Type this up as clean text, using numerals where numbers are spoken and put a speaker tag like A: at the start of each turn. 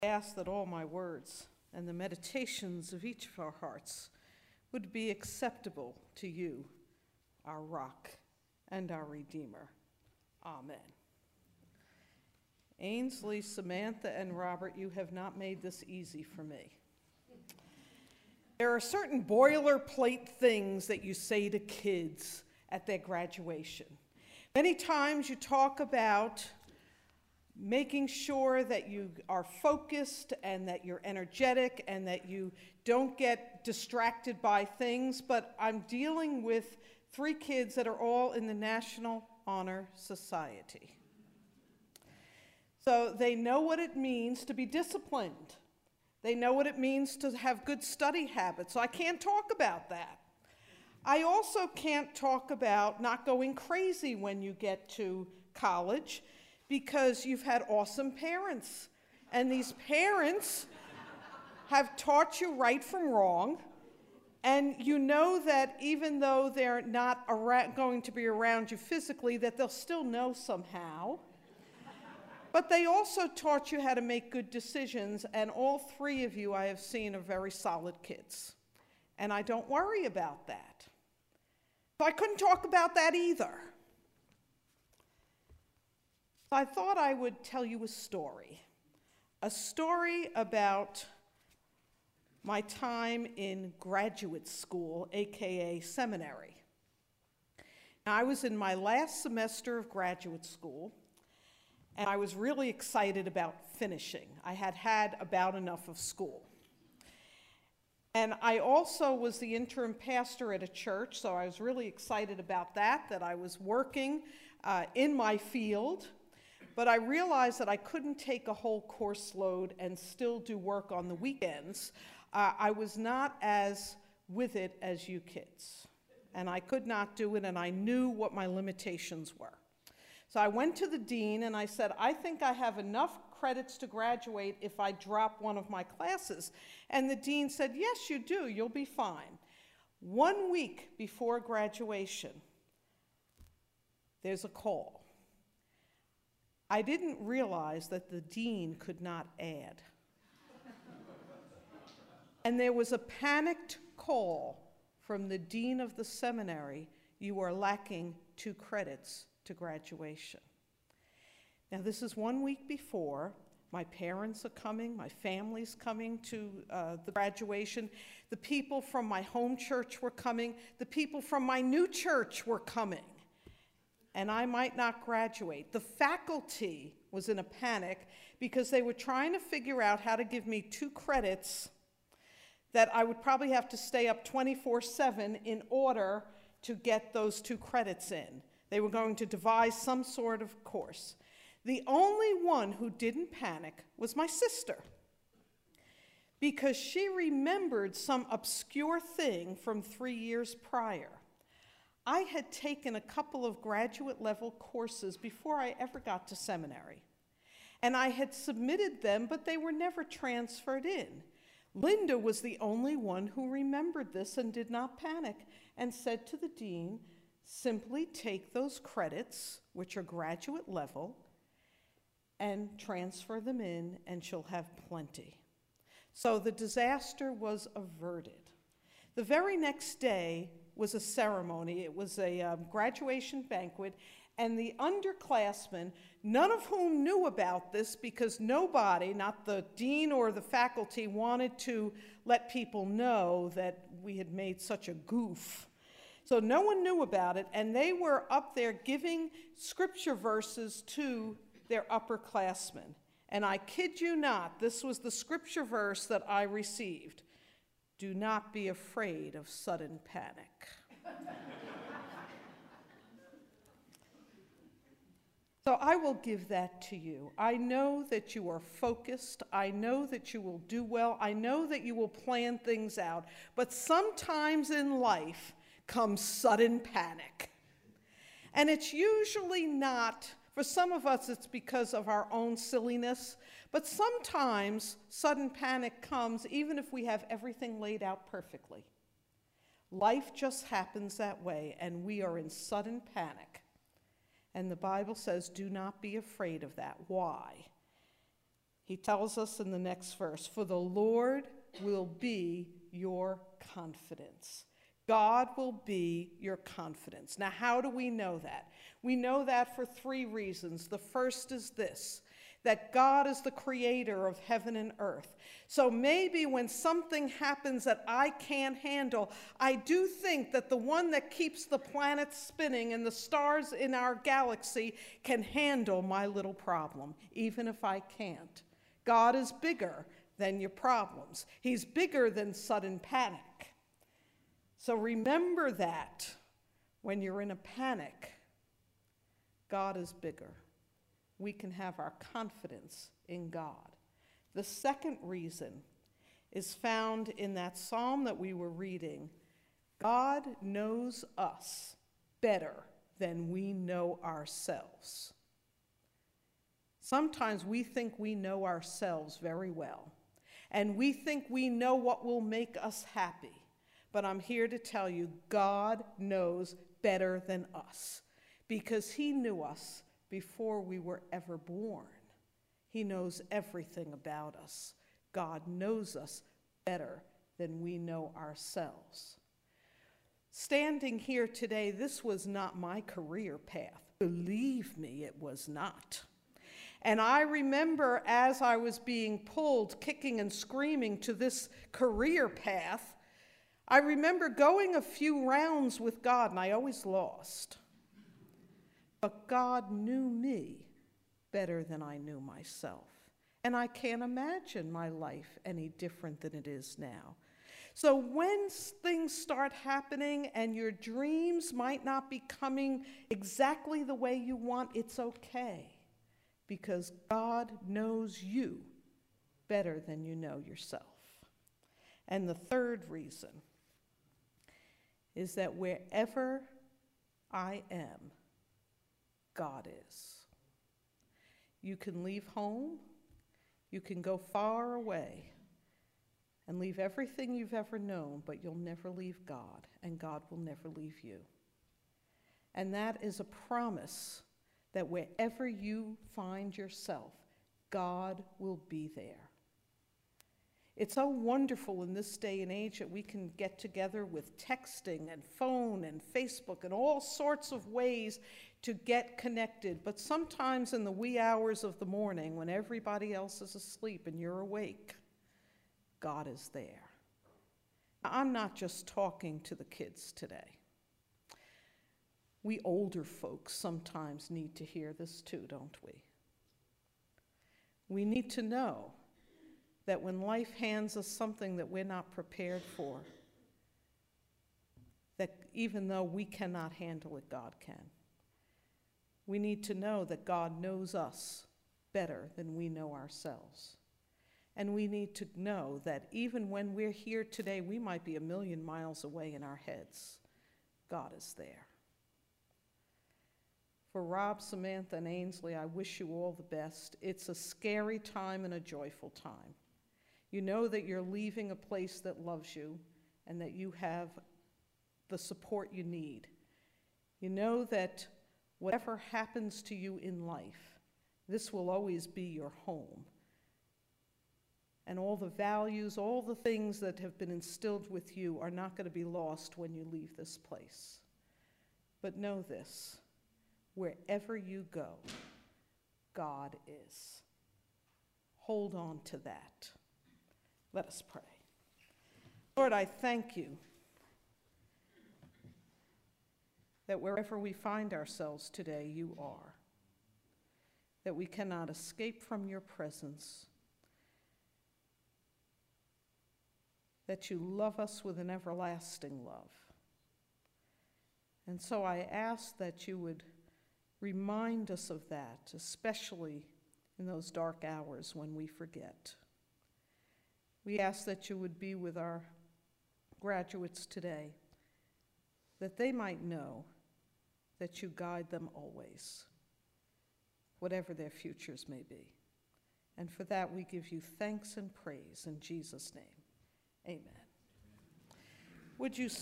A: Ask that all my words and the meditations of each of our hearts would be acceptable to you, our rock and our Redeemer. Amen. Ainsley, Samantha, and Robert, you have not made this easy for me. There are certain boilerplate things that you say to kids at their graduation. Many times you talk about making sure that you are focused and that you're energetic and that you don't get distracted by things, but I'm dealing with 3 kids that are all in the National Honor Society. So they know what it means to be disciplined. They know what it means to have good study habits, so I can't talk about that. I also can't talk about not going crazy when you get to college, because you've had awesome parents. And these parents have taught you right from wrong. And you know that even though they're not going to be around you physically, that they'll still know somehow. But they also taught you how to make good decisions. And all 3 of you I have seen are very solid kids. And I don't worry about that. So I couldn't talk about that either. I thought I would tell you a story about my time in graduate school, aka seminary. Now, I was in my last semester of graduate school, and I was really excited about finishing. I had had about enough of school. And I also was the interim pastor at a church, so I was really excited about that I was working in my field. But I realized that I couldn't take a whole course load and still do work on the weekends. I was not as with it as you kids. And I could not do it, and I knew what my limitations were. So I went to the dean, and I said, I think I have enough credits to graduate if I drop one of my classes. And the dean said, yes, you do. You'll be fine. 1 week before graduation, there's a call. I didn't realize that the dean could not add. And there was a panicked call from the dean of the seminary, you are lacking 2 credits to graduation. Now this is 1 week before. My parents are coming, my family's coming to the graduation. The people from my home church were coming. The people from my new church were coming. And I might not graduate. The faculty was in a panic because they were trying to figure out how to give me 2 credits that I would probably have to stay up 24/7 in order to get those 2 credits in. They were going to devise some sort of course. The only one who didn't panic was my sister, because she remembered some obscure thing from 3 years prior. I had taken a couple of graduate-level courses before I ever got to seminary. And I had submitted them, but they were never transferred in. Linda was the only one who remembered this and did not panic, and said to the dean, simply take those credits, which are graduate level, and transfer them in, and she'll have plenty. So the disaster was averted. The very next day was a ceremony. It was a graduation banquet, and the underclassmen, none of whom knew about this because nobody, not the dean or the faculty, wanted to let people know that we had made such a goof. So no one knew about it, and they were up there giving scripture verses to their upperclassmen. And I kid you not, this was the scripture verse that I received. Do not be afraid of sudden panic. So I will give that to you. I know that you are focused. I know that you will do well. I know that you will plan things out. But sometimes in life comes sudden panic. And it's usually not, for some of us it's because of our own silliness, but sometimes sudden panic comes even if we have everything laid out perfectly. Life just happens that way, and we are in sudden panic. And the Bible says, do not be afraid of that. Why? He tells us in the next verse, "For the Lord will be your confidence." God will be your confidence. Now, how do we know that? We know that for three reasons. The first is this, that God is the creator of heaven and earth. So maybe when something happens that I can't handle, I do think that the one that keeps the planets spinning and the stars in our galaxy can handle my little problem, even if I can't. God is bigger than your problems. He's bigger than sudden panic. So remember that when you're in a panic, God is bigger. We can have our confidence in God. The second reason is found in that psalm that we were reading. God knows us better than we know ourselves. Sometimes we think we know ourselves very well, and we think we know what will make us happy. But I'm here to tell you, God knows better than us, because he knew us before we were ever born. He knows everything about us. God knows us better than we know ourselves. Standing here today, this was not my career path. Believe me, it was not. And I remember as I was being pulled, kicking and screaming to this career path, I remember going a few rounds with God, and I always lost. But God knew me better than I knew myself. And I can't imagine my life any different than it is now. So when things start happening and your dreams might not be coming exactly the way you want, it's okay. Because God knows you better than you know yourself. And the third reason is that wherever I am, God is. You can leave home, you can go far away and leave everything you've ever known, but you'll never leave God, and God will never leave you. And that is a promise that wherever you find yourself, God will be there. It's so wonderful in this day and age that we can get together with texting and phone and Facebook and all sorts of ways to get connected. But sometimes in the wee hours of the morning when everybody else is asleep and you're awake, God is there. I'm not just talking to the kids today. We older folks sometimes need to hear this too, don't we? We need to know that when life hands us something that we're not prepared for, that even though we cannot handle it, God can. We need to know that God knows us better than we know ourselves. And we need to know that even when we're here today, we might be 1,000,000 miles away in our heads. God is there. For Rob, Samantha, and Ainsley, I wish you all the best. It's a scary time and a joyful time. You know that you're leaving a place that loves you and that you have the support you need. You know that whatever happens to you in life, this will always be your home. And all the values, all the things that have been instilled with you are not going to be lost when you leave this place. But know this, wherever you go, God is. Hold on to that. Let us pray. Lord, I thank you that wherever we find ourselves today, you are. That we cannot escape from your presence. That you love us with an everlasting love. And so I ask that you would remind us of that, especially in those dark hours when we forget. We ask that you would be with our graduates today, that they might know that you guide them always, whatever their futures may be. And for that we give you thanks and praise in Jesus' name. Amen. Would you